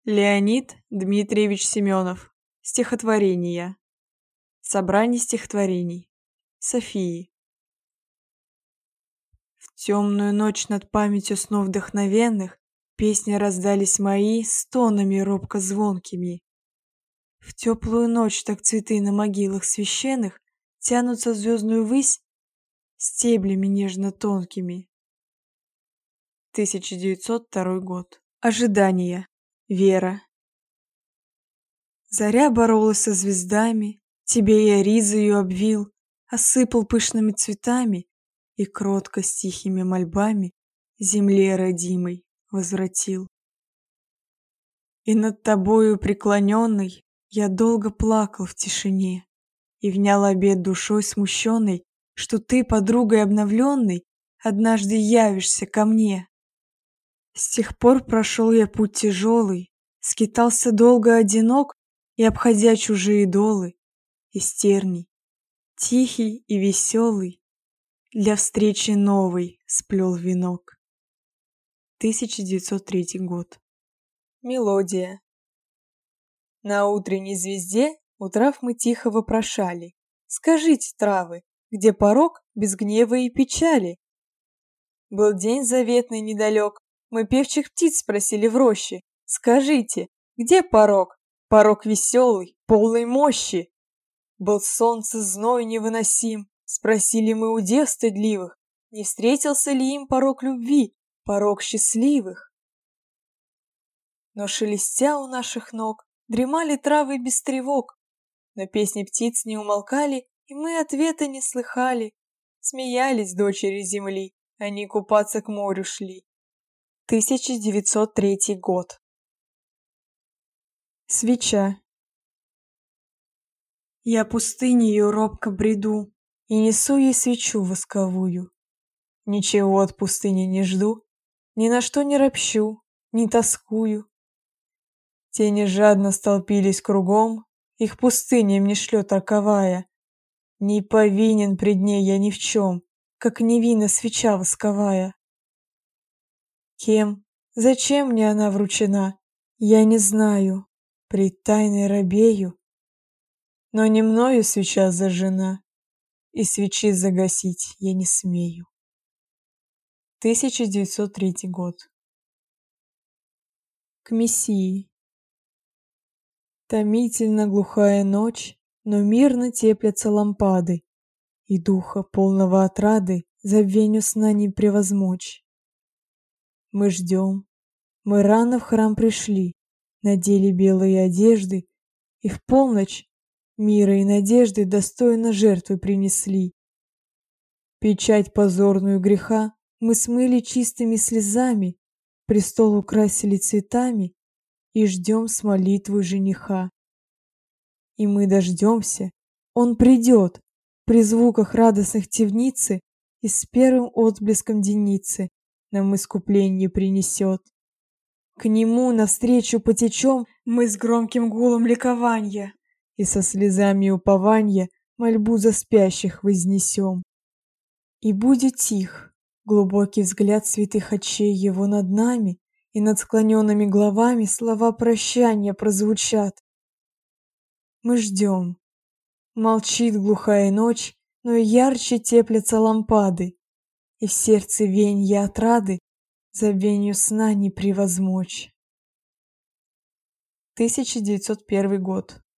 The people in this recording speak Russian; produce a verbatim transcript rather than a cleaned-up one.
Леонид Дмитриевич Семенов. Стихотворения. Собрание стихотворений. Софии. В темную ночь над памятью снов вдохновенных песни раздались мои стонами робко звонкими. В теплую ночь так цветы на могилах священных тянутся в звездную высь стеблями нежно тонкими. тысяча девятьсот второй год. Ожидание. Вера. Заря боролась со звездами, тебе я ризою обвил, осыпал пышными цветами и кротко с тихими мольбами земле родимой возвратил. И над тобою преклоненный я долго плакал в тишине и внял обет душой смущенной, что ты, подругой обновленной, однажды явишься ко мне. С тех пор прошел я путь тяжелый, скитался долго одинок и, обходя чужие долы, из терний, тихий и веселый, для встречи новой сплел венок. тысяча девятьсот третий год. Мелодия. На утренней звезде у трав мы тихо вопрошали: скажите, травы, где порог без гнева и печали? Был день заветный недалек, мы певчих птиц спросили в роще: скажите, где порог? Порог веселый, полной мощи. Был солнце зной невыносим, спросили мы у дев стыдливых, не встретился ли им порог любви, порог счастливых. Но шелестя у наших ног дремали травы без тревог, но песни птиц не умолкали, и мы ответа не слыхали. Смеялись дочери земли, они купаться к морю шли. тысяча девятьсот третий год. Свеча. Я пустынею робко бреду и несу ей свечу восковую. Ничего от пустыни не жду, ни на что не ропщу, не тоскую. Тени жадно столпились кругом, их пустыня мне шлет роковая. Не повинен пред ней я ни в чем, как невинна свеча восковая. Кем, зачем мне она вручена, я не знаю, пред тайной робею. Но не мною свеча зажжена, и свечи загасить я не смею. тысяча девятьсот третий год. К Мессии. Томительно глухая ночь, но мирно теплятся лампады, и духа, полного отрады, забвенью сна не превозмочь. Мы ждем, мы рано в храм пришли, надели белые одежды, и в полночь мира и надежды достойно жертвы принесли. Печать позорную греха мы смыли чистыми слезами, престол украсили цветами и ждем с молитвой жениха. И мы дождемся, он придет при звуках радостных темницы и с первым отблеском деницы нам искупление принесет. К нему навстречу потечем мы с громким гулом ликования и со слезами упования мольбу за спящих вознесем. И будет тих глубокий взгляд святых очей его над нами, и над склоненными головами слова прощания прозвучат. Мы ждем. Молчит глухая ночь, но ярче теплятся лампады, и в сердце венья отрады забвенью сна не превозмочь. тысяча девятьсот первый год.